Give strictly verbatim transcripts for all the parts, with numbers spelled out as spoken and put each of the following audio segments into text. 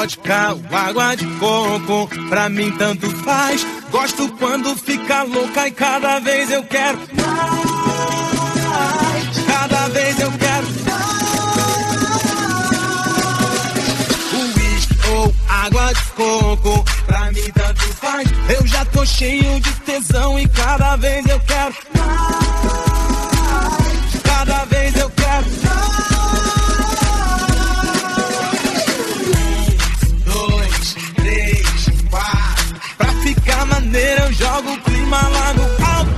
vodka ou água de coco, pra mim tanto faz. Gosto quando fica louca e cada vez eu quero mais. Cada vez eu quero mais. Uísque ou água de coco, pra mim tanto faz. Eu já tô cheio de tesão e cada vez eu quero mais. Cada vez eu quero mais. Fica maneira, eu jogo o clima lá no alto.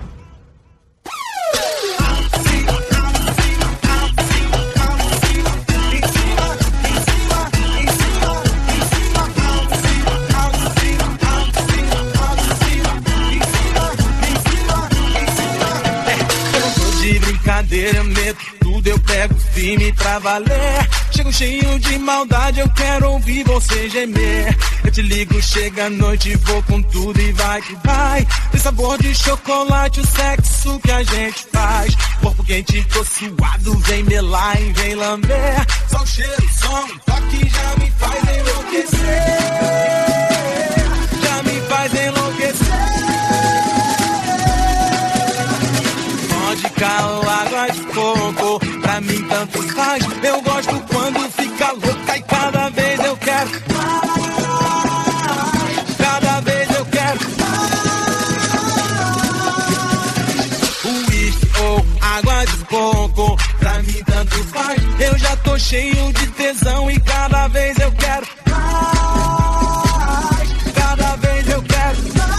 Eu não tô de brincadeira, eu meto tudo, eu pego firme pra valer. Chego cheio de maldade, eu quero ouvir você gemer. Eu te ligo, chega a noite, vou com tudo e vai que vai. Tem sabor de chocolate, o sexo que a gente faz. Corpo quente, tô suado, vem melar e vem lamber. Só o cheiro, som, o toque já me faz enlouquecer. Já me faz enlouquecer. Vodka ou água de coco, pra mim tanto faz. Eu gosto quando fica louca e cada vez eu quero mais. Cada vez eu quero mais. Uísque ou água de coco, pra mim tanto faz. Eu já tô cheio de tesão e cada vez eu quero mais. Cada vez eu quero mais.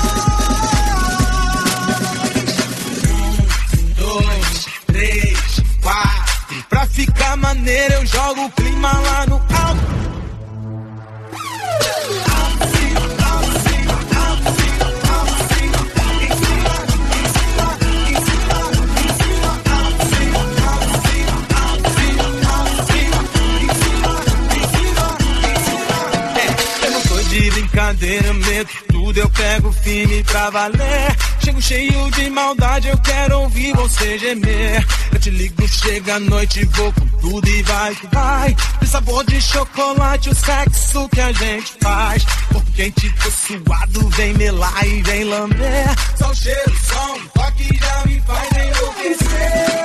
Um, dois, três, quatro. Pra ficar maneiro eu jogo o clima lá no alto. Brincadeira, eu meto tudo, eu pego firme pra valer. Chego cheio de maldade, eu quero ouvir você gemer. Eu te ligo, chega a noite, vou com tudo e vai que vai. Tem sabor de chocolate, o sexo que a gente faz. Corpo quente, tô suado, vem melar e vem lamber. Só o cheiro, som, o toque já me faz enlouquecer.